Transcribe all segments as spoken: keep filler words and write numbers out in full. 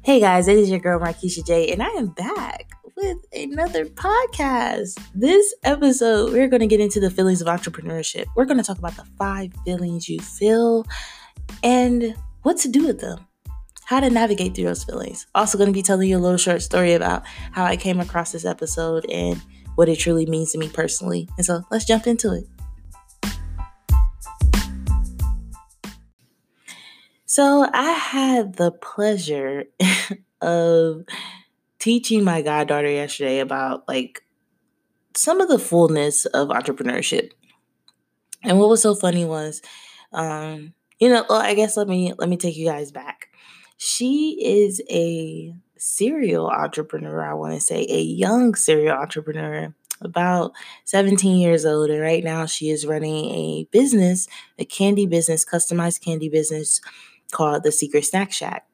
Hey guys, it is your girl Markeisha J, and I am back with another podcast. This episode, we're going to get into the feelings of entrepreneurship. We're going to talk about the five feelings you feel and what to do with them, how to navigate through those feelings. Also going to be telling you a little short story about how I came across this episode and what it truly means to me personally. And so let's jump into it. So I had the pleasure of teaching my goddaughter yesterday about like some of the fullness of entrepreneurship. And what was so funny was, um, you know, well, I guess let me let me take you guys back. She is a serial entrepreneur, I want to say, a young serial entrepreneur, about seventeen years old. And right now she is running a business, a candy business, customized candy business called the Secret Snack Shack.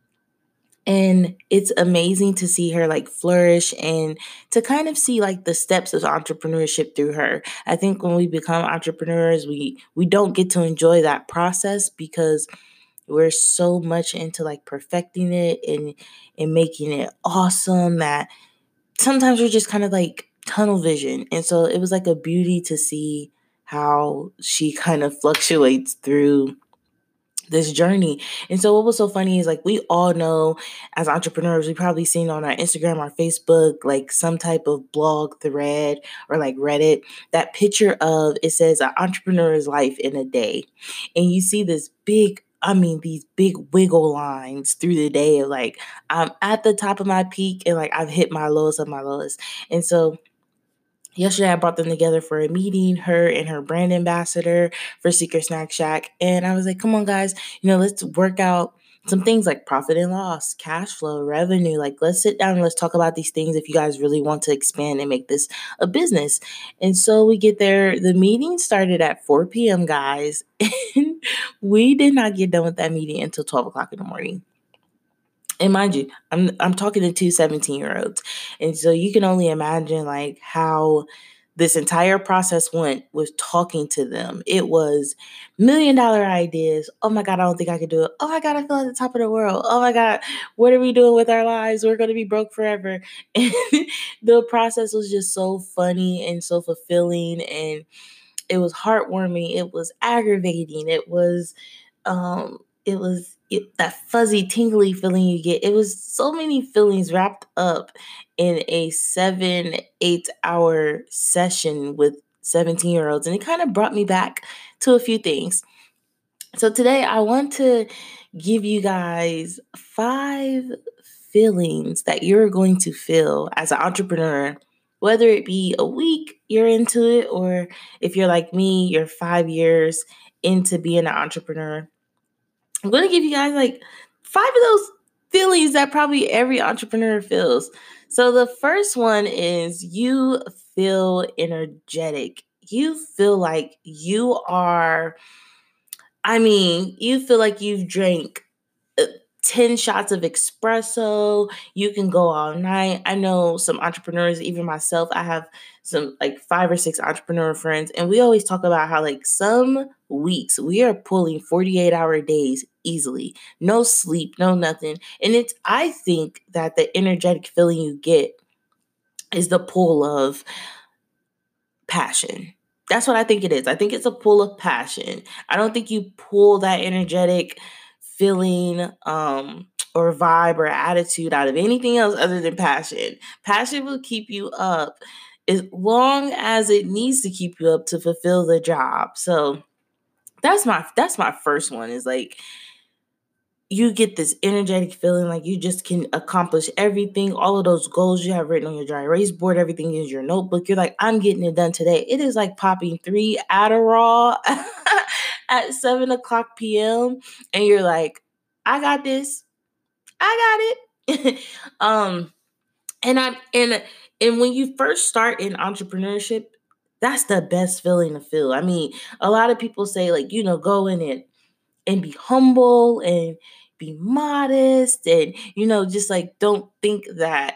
And it's amazing to see her like flourish and to kind of see like the steps of entrepreneurship through her. I think when we become entrepreneurs, we we don't get to enjoy that process because we're so much into like perfecting it and and making it awesome that sometimes we're just kind of like tunnel vision. And so it was like a beauty to see how she kind of fluctuates through this journey. And so what was so funny is like we all know as entrepreneurs, we probably seen on our Instagram or Facebook, like some type of blog thread or like Reddit, that picture of it says an entrepreneur's life in a day. And you see this big I mean, these big wiggle lines through the day of like, I'm at the top of my peak and like I've hit my lowest of my lowest. And so yesterday, I brought them together for a meeting, her and her brand ambassador for Secret Snack Shack. And I was like, come on, guys, you know, let's work out some things like profit and loss, cash flow, revenue. Like, let's sit down and let's talk about these things if you guys really want to expand and make this a business. And so we get there. The meeting started at four p.m., guys. And we did not get done with that meeting until twelve o'clock in the morning. And mind you, I'm I'm talking to two seventeen-year-olds. And so you can only imagine like how this entire process went with talking to them. It was million dollar ideas. Oh my God, I don't think I could do it. Oh my God, I feel at the top of the world. Oh my God, what are we doing with our lives? We're going to be broke forever. And the process was just so funny and so fulfilling. And it was heartwarming. It was aggravating. It was um, it was it, that fuzzy, tingly feeling you get. It was so many feelings wrapped up in a seven, eight hour session with seventeen year olds. And it kind of brought me back to a few things. So today I want to give you guys five feelings that you're going to feel as an entrepreneur, whether it be a week you're into it, or if you're like me, you're five years into being an entrepreneur. I'm going to give you guys like five of those feelings that probably every entrepreneur feels. So the first one is you feel energetic. You feel like you are, I mean, you feel like you've drank uh, ten shots of espresso. You can go all night. I know some entrepreneurs, even myself, I have some like five or six entrepreneur friends, and we always talk about how like some weeks we are pulling forty-eight hour days easily, no sleep, no nothing. And it's, I think that the energetic feeling you get is the pull of passion. That's what I think it is. I think it's a pull of passion. I don't think you pull that energetic feeling um, or vibe or attitude out of anything else other than passion. Passion will keep you up as long as it needs to keep you up to fulfill the job. So that's my that's my first one, is like you get this energetic feeling like you just can accomplish everything, all of those goals you have written on your dry erase board, everything is your notebook. You're like, I'm getting it done today. It is like popping three Adderall at seven o'clock p.m. And you're like, I got this. I got it. um, and I and and when you first start in entrepreneurship, that's the best feeling to feel. I mean, a lot of people say, like, you know, go in it and be humble and be modest and, you know, just like don't think that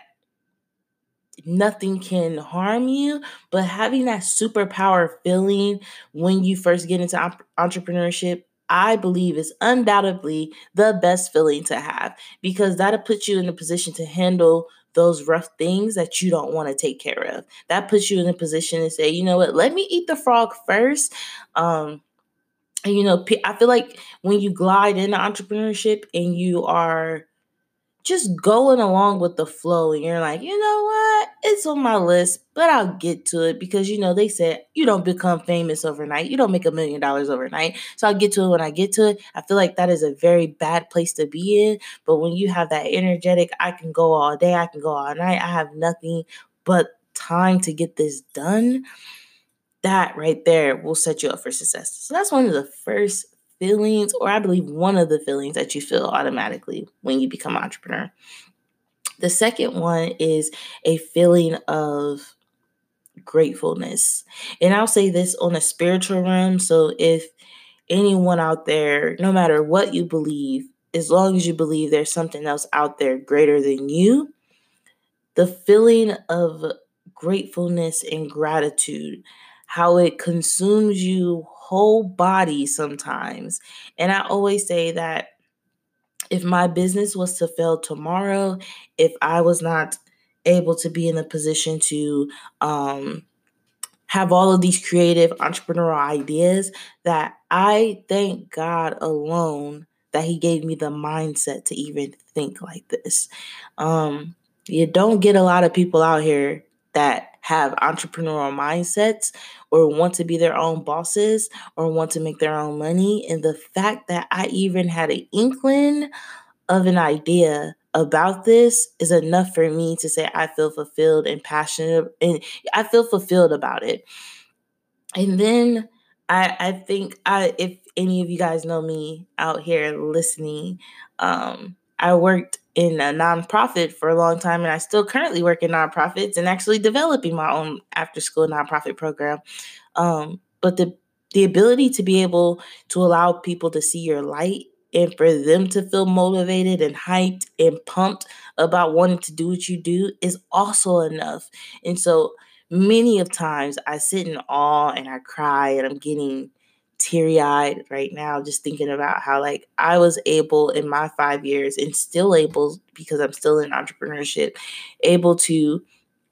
nothing can harm you. But having that superpower feeling when you first get into op- entrepreneurship, I believe is undoubtedly the best feeling to have, because that'll put you in a position to handle those rough things that you don't want to take care of. That puts you in a position to say, you know what, let me eat the frog first. Um, and, you know, I feel like when you glide into entrepreneurship and you are just going along with the flow and you're like, you know what, it's on my list, but I'll get to it, because, you know, they said you don't become famous overnight. You don't make a million dollars overnight. So I'll get to it when I get to it. I feel like that is a very bad place to be in. But when you have that energetic, I can go all day, I can go all night, I have nothing but time to get this done, that right there will set you up for success. So that's one of the first feelings, or I believe one of the feelings that you feel automatically when you become an entrepreneur. The second one is a feeling of gratefulness. And I'll say this on a spiritual realm. So if anyone out there, no matter what you believe, as long as you believe there's something else out there greater than you, the feeling of gratefulness and gratitude, how it consumes you whole body sometimes. And I always say that if my business was to fail tomorrow, if I was not able to be in a position to um, have all of these creative entrepreneurial ideas, that I thank God alone that He gave me the mindset to even think like this. Um, you don't get a lot of people out here that have entrepreneurial mindsets or want to be their own bosses or want to make their own money. And the fact that I even had an inkling of an idea about this is enough for me to say I feel fulfilled and passionate, and I feel fulfilled about it. And then I I think I if any of you guys know me out here listening, um, I worked in a nonprofit for a long time, and I still currently work in nonprofits and actually developing my own after school nonprofit program. Um, but the the ability to be able to allow people to see your light and for them to feel motivated and hyped and pumped about wanting to do what you do is also enough. And so many of times I sit in awe and I cry, and I'm getting teary-eyed right now just thinking about how, like, I was able in my five years and still able, because I'm still in entrepreneurship, able to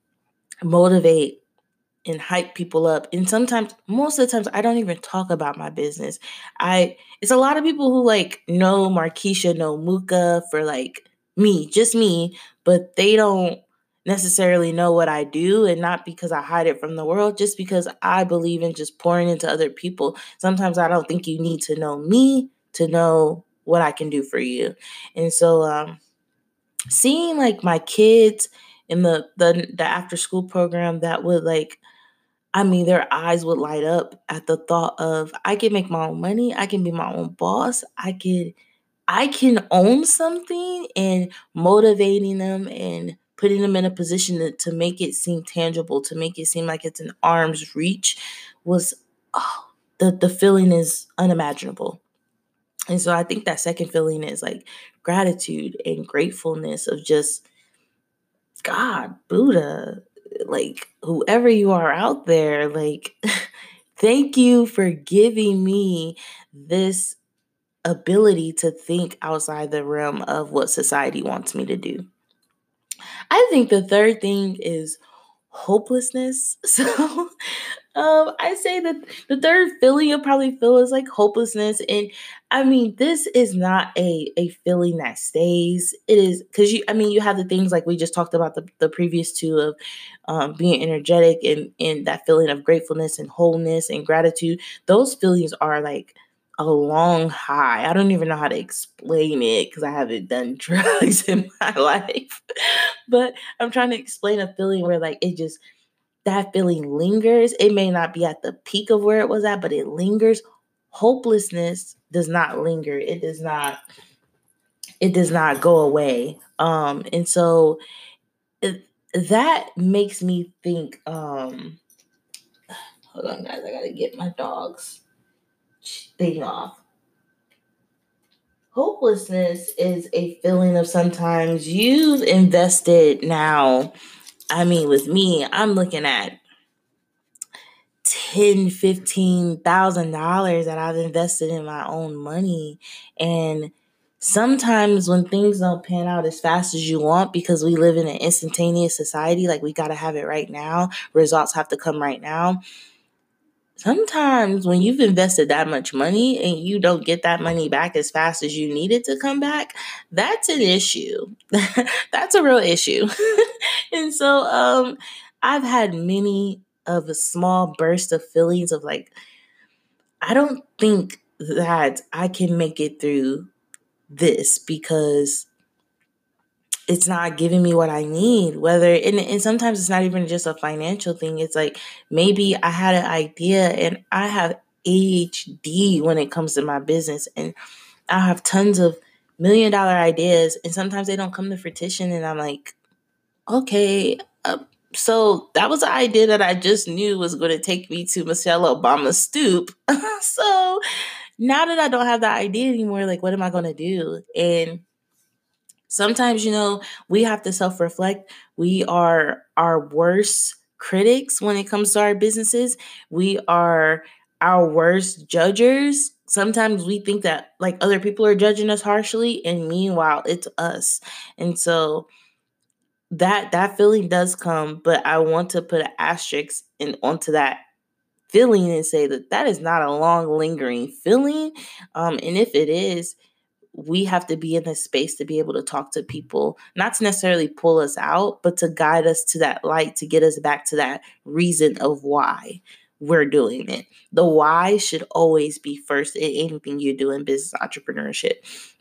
motivate and hype people up. And sometimes, most of the times, I don't even talk about my business. I it's a lot of people who like know Markeisha, know Muka for like me, just me, but they don't necessarily know what I do, and not because I hide it from the world, just because I believe in just pouring into other people. Sometimes I don't think you need to know me to know what I can do for you. And so um seeing like my kids in the the, the after school program, that would like, I mean, their eyes would light up at the thought of, I can make my own money, I can be my own boss, I can I can own something, and motivating them and putting them in a position to, to make it seem tangible, to make it seem like it's an arm's reach was, oh, the, the feeling is unimaginable. And so I think that second feeling is like gratitude and gratefulness of just God, Buddha, like whoever you are out there, like thank you for giving me this ability to think outside the realm of what society wants me to do. I think the third thing is hopelessness. So um, I say that the third feeling you'll probably feel is like hopelessness. And I mean, this is not a, a feeling that stays. It is because you, I mean, you have the things like we just talked about the, the previous two of um, being energetic and, and that feeling of gratefulness and wholeness and gratitude. Those feelings are like a long high. I don't even know how to explain it because I haven't done drugs in my life. But I'm trying to explain a feeling where like it just, that feeling lingers. It may not be at the peak of where it was at, but it lingers. Hopelessness does not linger. It does not, it does not go away. Um, and so it, that makes me think, um, hold on guys, I gotta get my dog's thing off. Hopelessness is a feeling of sometimes you've invested now. I mean, with me, I'm looking at ten, fifteen thousand dollars that I've invested in my own money. And sometimes when things don't pan out as fast as you want, because we live in an instantaneous society, like we got to have it right now, results have to come right now. Sometimes when you've invested that much money and you don't get that money back as fast as you need it to come back, that's an issue. That's a real issue. And so um, I've had many of a small burst of feelings of like, I don't think that I can make it through this because it's not giving me what I need. Whether, and, and sometimes it's not even just a financial thing. It's like maybe I had an idea and I have A D H D when it comes to my business, and I have tons of million dollar ideas, and sometimes they don't come to fruition. And I'm like, okay, uh, so that was an idea that I just knew was going to take me to Michelle Obama's stoop. So now that I don't have that idea anymore, like, what am I going to do? And sometimes, you know, we have to self-reflect. We are our worst critics when it comes to our businesses. We are our worst judgers. Sometimes we think that like other people are judging us harshly, and meanwhile, it's us. And so that that feeling does come, but I want to put an asterisk in onto that feeling and say that that is not a long lingering feeling. Um, and if it is, we have to be in this space to be able to talk to people, not to necessarily pull us out, but to guide us to that light, to get us back to that reason of why we're doing it. The why should always be first in anything you do in business entrepreneurship.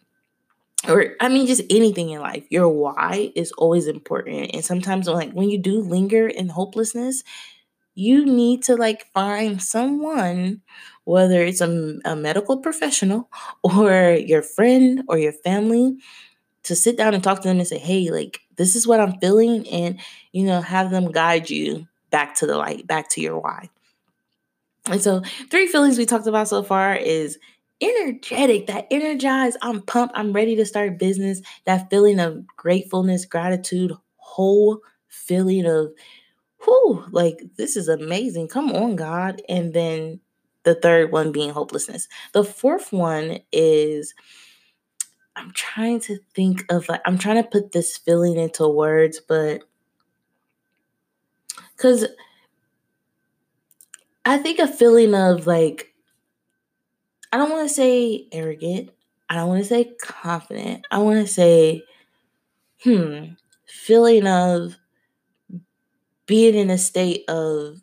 Or, I mean, just anything in life. Your why is always important. And sometimes, like, when you do linger in hopelessness, you need to like find someone, whether it's a, a medical professional or your friend or your family, to sit down and talk to them and say, hey, like, this is what I'm feeling. And, you know, have them guide you back to the light, back to your why. And so three feelings we talked about so far is energetic, that energized, I'm pumped, I'm ready to start business, that feeling of gratefulness, gratitude, whole feeling of, whew, like, this is amazing. Come on, God. And then the third one being hopelessness. The fourth one is, I'm trying to think of, like, I'm trying to put this feeling into words, but because I think a feeling of like, I don't want to say arrogant. I don't want to say confident. I want to say, hmm, feeling of being in a state of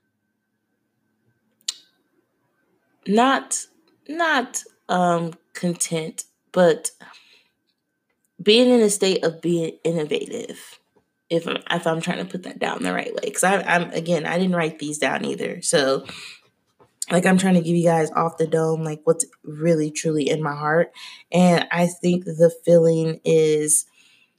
not, not um, content, but being in a state of being innovative. If I'm, if I'm trying to put that down the right way, because I'm again, I didn't write these down either. So like, I'm trying to give you guys off the dome, like what's really truly in my heart. And I think the feeling is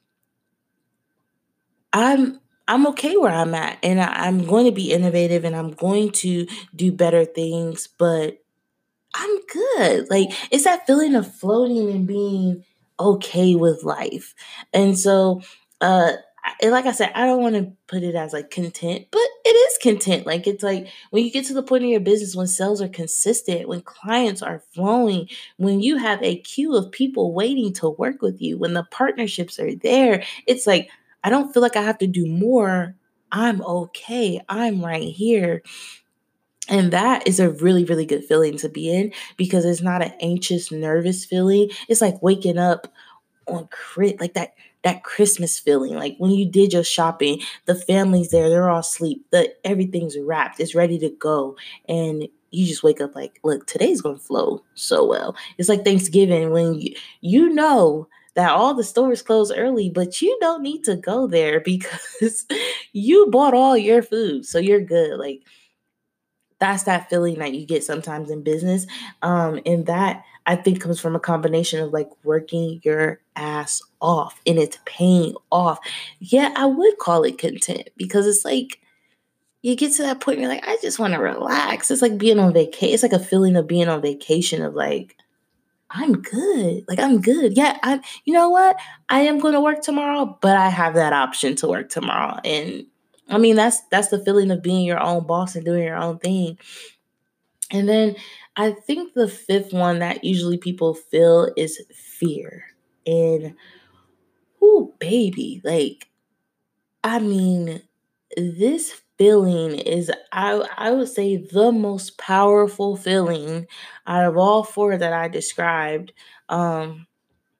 I'm I'm okay where I'm at, and I, I'm going to be innovative, and I'm going to do better things, but I'm good. Like, it's that feeling of floating and being okay with life. And so, uh, and like I said, I don't want to put it as like content, but it is content. Like, it's like when you get to the point in your business, when sales are consistent, when clients are flowing, when you have a queue of people waiting to work with you, when the partnerships are there, it's like, I don't feel like I have to do more. I'm okay. I'm right here. And that is a really, really good feeling to be in, because it's not an anxious, nervous feeling. It's like waking up on crit, like that that Christmas feeling. Like when you did your shopping, the family's there, they're all asleep, the everything's wrapped, it's ready to go, and you just wake up like, look, today's gonna flow so well. It's like Thanksgiving when you you know that all the stores close early, but you don't need to go there because you bought all your food, so you're good. Like, that's that feeling that you get sometimes in business. Um, and that I think comes from a combination of like working your ass off, and it's paying off. Yeah, I would call it content, because it's like you get to that point where you're like, I just want to relax. It's like being on vacation. It's like a feeling of being on vacation of like, I'm good. Like, I'm good. Yeah, I'm, you know what? I am going to work tomorrow, but I have that option to work tomorrow. And I mean, that's that's the feeling of being your own boss and doing your own thing. And then I think the fifth one that usually people feel is fear. And oh, baby, like, I mean, this feeling is, I I would say, the most powerful feeling out of all four that I described. Um,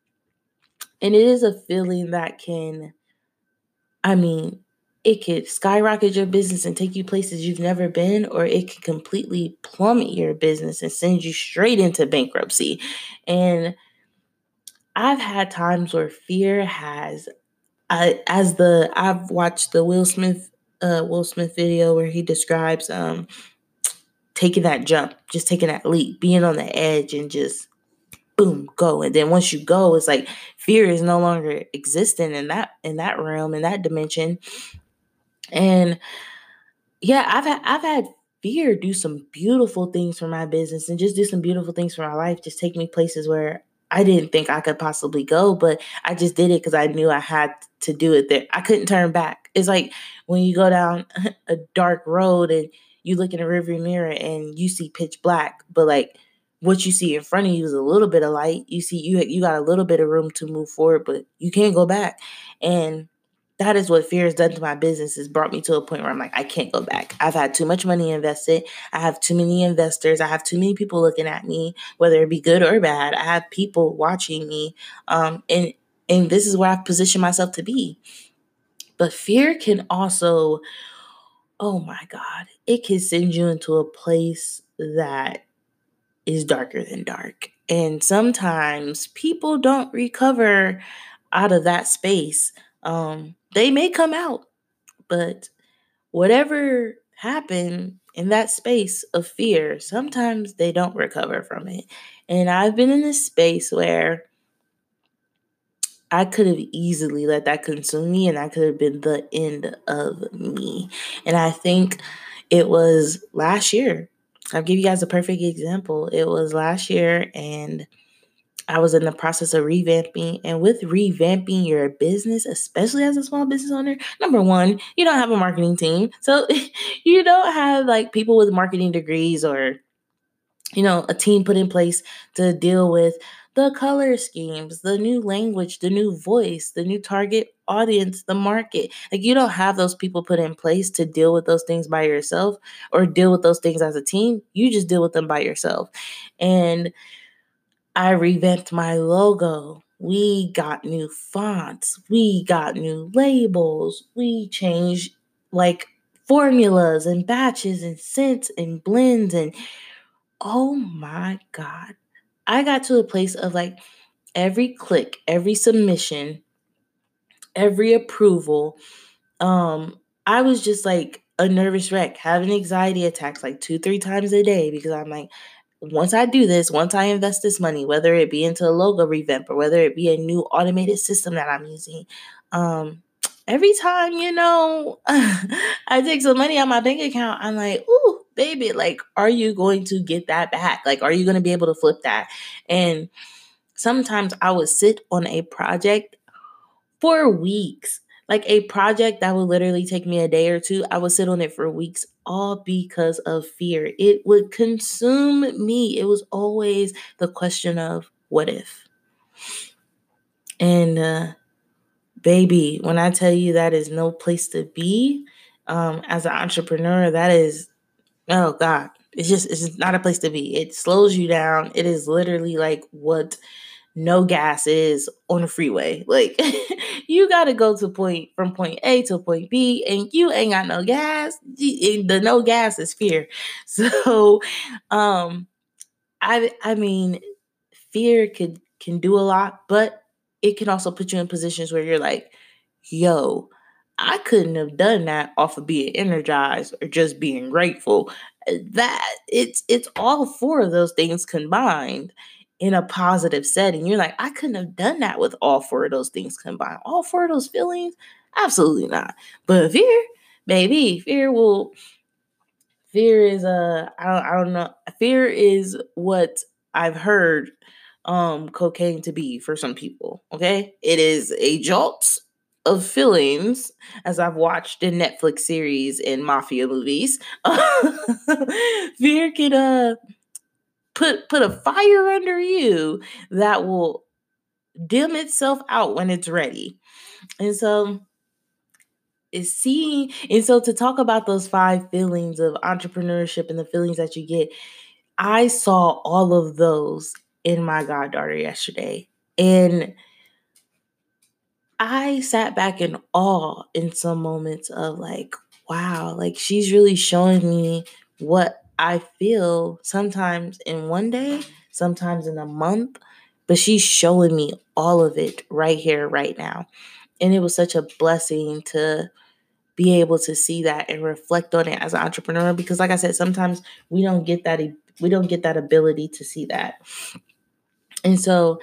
and it is a feeling that can, I mean, it could skyrocket your business and take you places you've never been, or it could completely plummet your business and send you straight into bankruptcy. And I've had times where fear has, I, as the I've watched the Will Smith uh, Will Smith video where he describes um, taking that jump, just taking that leap, being on the edge, and just boom, go. And then once you go, it's like fear is no longer existing in that in that realm, in that dimension. And yeah, I've had I've had fear do some beautiful things for my business and just do some beautiful things for my life. Just take me places where I didn't think I could possibly go, but I just did it because I knew I had to do it there. I couldn't turn back. It's like when you go down a dark road and you look in a rearview mirror and you see pitch black, but like what you see in front of you is a little bit of light. You see you you got a little bit of room to move forward, but you can't go back. And that is what fear has done to my business. Has brought me to a point where I'm like, I can't go back. I've had too much money invested. I have too many investors. I have too many people looking at me, whether it be good or bad. I have people watching me. Um, and, and this is where I've positioned myself to be. But fear can also, oh my God, it can send you into a place that is darker than dark. And sometimes people don't recover out of that space. Um, they may come out, but whatever happened in that space of fear, sometimes they don't recover from it. And I've been in this space where I could have easily let that consume me, and that could have been the end of me. And I think it was last year. I'll give you guys a perfect example. It was last year, and I was in the process of revamping. And with revamping your business, especially as a small business owner, number one, you don't have a marketing team. So you don't have like people with marketing degrees or, you know, a team put in place to deal with the color schemes, the new language, the new voice, the new target audience, the market. Like, you don't have those people put in place to deal with those things by yourself or deal with those things as a team. You just deal with them by yourself. And I revamped my logo. We got new fonts. We got new labels. We changed like formulas and batches and scents and blends. And oh my God, I got to a place of like every click, every submission, every approval. Um, I was just like a nervous wreck, having anxiety attacks like two, three times a day because I'm like, once I do this, once I invest this money, whether it be into a logo revamp or whether it be a new automated system that I'm using, um, every time, you know, I take some money out my bank account, I'm like, ooh, baby, like, are you going to get that back? Like, are you going to be able to flip that? And sometimes I would sit on a project for weeks. Like a project that would literally take me a day or two, I would sit on it for weeks, all because of fear. It would consume me. It was always the question of what if? And uh, baby, when I tell you that is no place to be, um, as an entrepreneur, that is, oh God, it's just, it's just not a place to be. It slows you down. It is literally like what no gas is on a freeway. Like, you got to go to point from point A to point B, and you ain't got no gas. The no gas is fear. So, um, I I mean, fear could can do a lot, but it can also put you in positions where you're like, yo, I couldn't have done that off of being energized or just being grateful. That it's it's all four of those things combined in a positive setting. You're like, I couldn't have done that with all four of those things combined. All four of those feelings? Absolutely not. But fear, baby, fear will fear is uh I don't, I don't know. Fear is what I've heard um cocaine to be for some people. Okay, it is a jolt, of feelings as I've watched in Netflix series and mafia movies. Fear can uh put put a fire under you that will dim itself out when it's ready. And so is seeing and so to talk about those five feelings of entrepreneurship and the feelings that you get, I saw all of those in my goddaughter yesterday. And I sat back in awe in some moments of like, wow, like she's really showing me what I feel sometimes in one day, sometimes in a month, but she's showing me all of it right here, right now. And it was such a blessing to be able to see that and reflect on it as an entrepreneur, because like I said, sometimes we don't get that we don't get that ability to see that. And so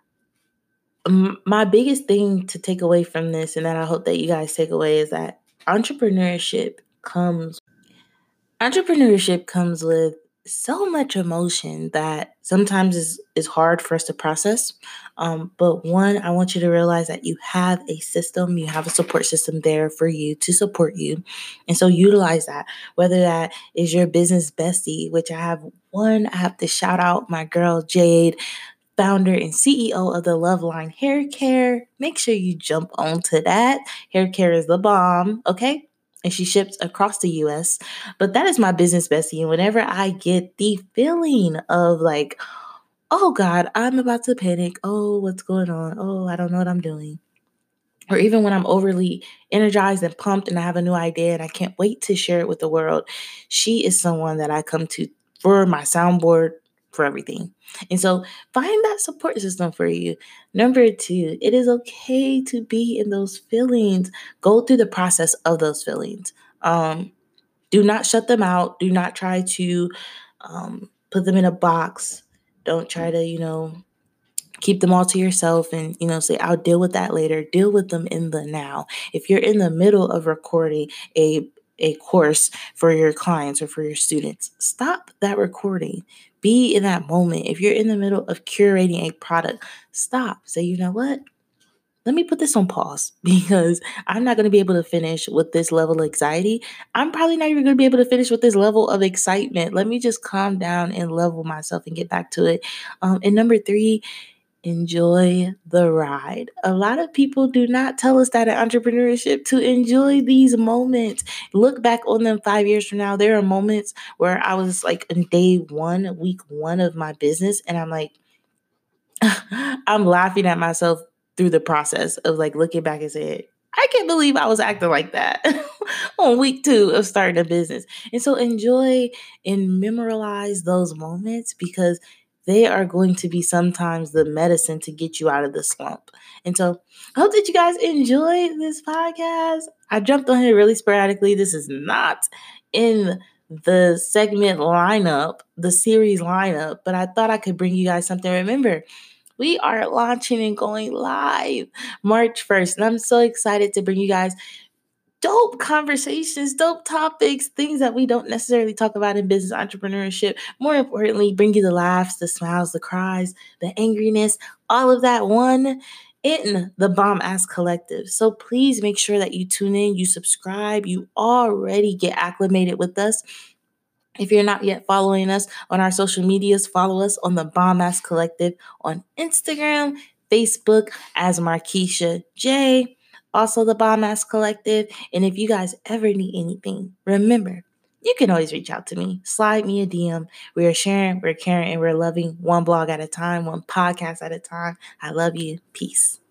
um, my biggest thing to take away from this, and that I hope that you guys take away, is that entrepreneurship comes entrepreneurship comes with so much emotion that sometimes is is hard for us to process. Um, but one, I want you to realize that you have a system, you have a support system there for you to support you. And so utilize that, whether that is your business bestie, which I have one, I have to shout out my girl Jade, founder and C E O of the Loveline Hair Care. Make sure you jump onto that. Hair care is the bomb, okay? And she ships across the U S. But that is my business bestie. And whenever I get the feeling of like, oh God, I'm about to panic. Oh, what's going on? Oh, I don't know what I'm doing. Or even when I'm overly energized and pumped and I have a new idea and I can't wait to share it with the world, she is someone that I come to for my soundboard, for everything. And so find that support system for you. Number two, it is okay to be in those feelings. Go through the process of those feelings. Um, do not shut them out. Do not try to um, put them in a box. Don't try to, you know, keep them all to yourself and, you know, say, I'll deal with that later. Deal with them in the now. If you're in the middle of recording a a course for your clients or for your students, stop that recording. Be in that moment. If you're in the middle of curating a product, stop. Say, you know what? Let me put this on pause because I'm not going to be able to finish with this level of anxiety. I'm probably not even going to be able to finish with this level of excitement. Let me just calm down and level myself and get back to it. Um, and number three, enjoy the ride. A lot of people do not tell us that in entrepreneurship to enjoy these moments. Look back on them five years from now. There are moments where I was like in day one, week one of my business, and I'm like, I'm laughing at myself through the process of like looking back and saying, I can't believe I was acting like that on week two of starting a business. And so enjoy and memorialize those moments because they are going to be sometimes the medicine to get you out of the slump. And so I hope that you guys enjoy this podcast. I jumped on here really sporadically. This is not in the segment lineup, the series lineup, but I thought I could bring you guys something. Remember, we are launching and going live March first. And I'm so excited to bring you guys dope conversations, dope topics, things that we don't necessarily talk about in business entrepreneurship. More importantly, bring you the laughs, the smiles, the cries, the angriness, all of that one in the Bomb Ass Collective. So please make sure that you tune in, you subscribe, you already get acclimated with us. If you're not yet following us on our social medias, follow us on the Bomb Ass Collective on Instagram, Facebook as Markeisha J, also the Bomb Ass Collective. And if you guys ever need anything, remember, you can always reach out to me. Slide me a D M. We are sharing, we're caring, and we're loving one blog at a time, one podcast at a time. I love you. Peace.